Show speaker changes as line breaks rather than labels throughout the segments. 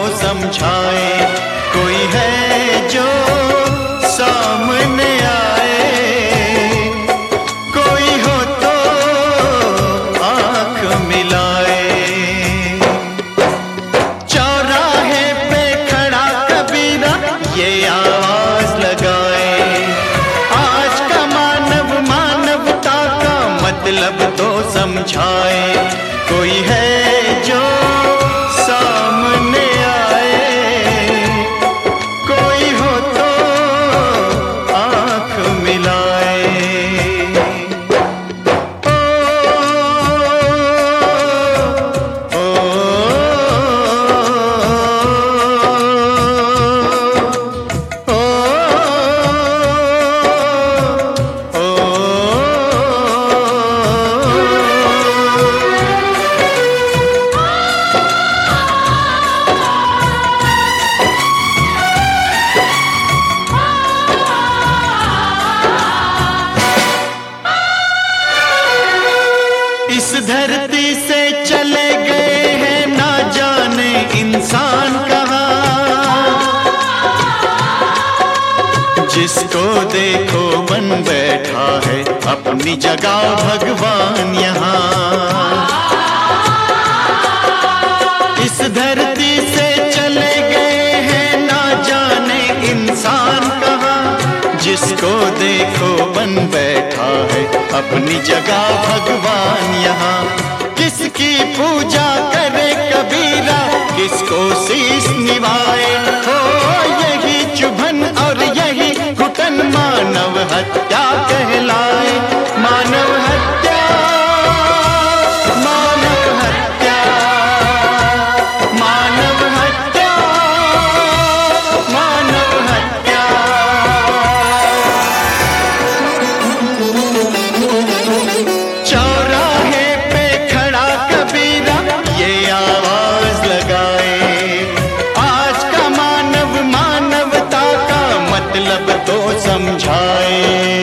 समझाए। कोई है जो सामने आए, कोई हो तो आंख मिलाए। चौराहे पे खड़ा कबीरा ये आवाज लगाए, आज का मानव मानवता का मतलब तो समझाए। कोई है जो सामने आए, कोई हो तो आंख मिलाए। ओ, ओ, ओ, इस धरती से चले गए हैं ना जाने इंसान कहाँ। जिसको देखो बन बैठा है अपनी जगह भगवान यहाँ। इस धरती से चले गए हैं ना जाने इंसान कहाँ। जिसको देखो बन बैठा है अपनी जगह भगवान यहाँ। किसकी पूजा करे कबीरा, किसको शीश निभाए, हो यही चुभन और यही घुटन मानव हत्या कहलाए। मानव हत्या, मानव हत्या, मानव हत्या, मानव हत्या। चौराहे पे खड़ा कबीरा ये आवाज लगाए, आज का मानव मानवता का मतलब तो समझाए।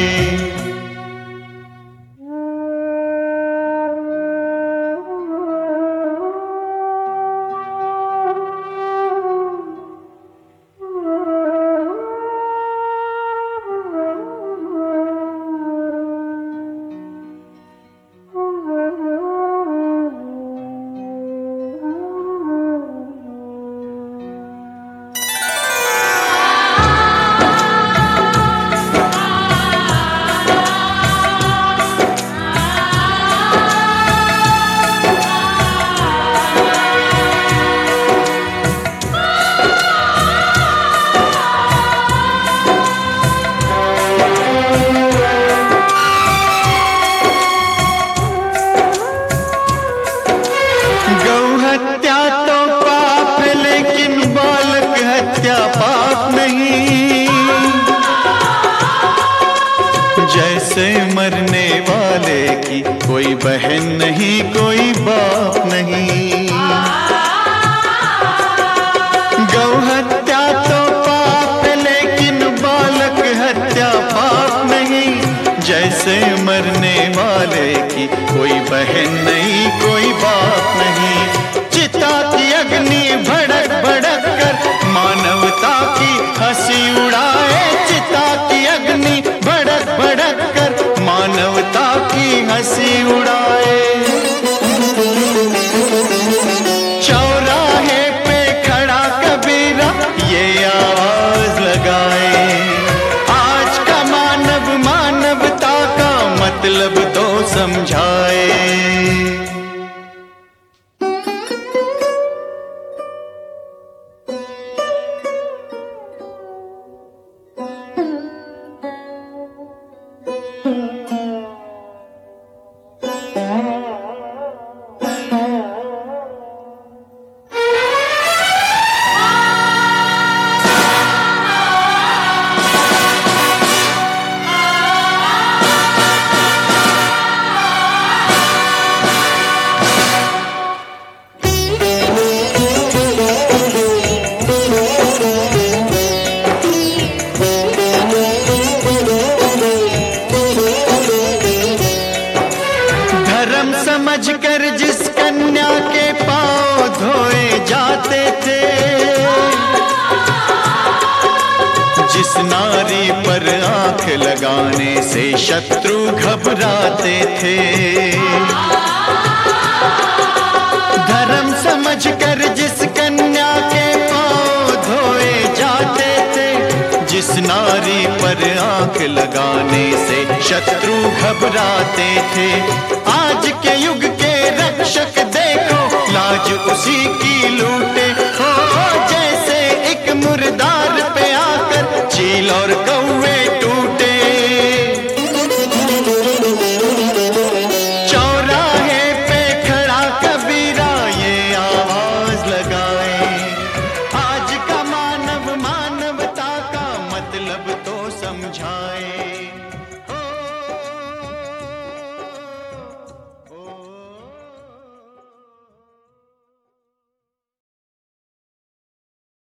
हत्या तो पाप है लेकिन बालक हत्या पाप नहीं। जैसे मरने वाले की कोई बहन नहीं कोई बाप नहीं। गौ हत्या तो पाप है लेकिन बालक हत्या पाप नहीं। जैसे मरने वाले की कोई बहन नहीं कोई बाप नहीं। चिता की अग्नि भड़क भड़क कर मानवता की हंसी उड़ाए। चिता की अग्नि भड़क भड़क कर मानवता की हंसी उड़ाए। चौराहे पे खड़ा कबीरा ये आवाज लगाए, आज का मानव मानवता का मतलब तो समझाए। जिस नारी पर आंख लगाने से शत्रु घबराते थे, धर्म समझकर जिस कन्या के पांव धोए जाते थे, जिस नारी पर आंख लगाने से शत्रु घबराते थे, आज के युग के रक्षक देखो लाज उसी की लूटे। हो जैसे एक मुर्दार पे आकर चील और कौवे टूटे, चौराहे पे खड़ा कबीरा ये आवाज लगाए, आज का मानव मानवता का मतलब तो समझाए।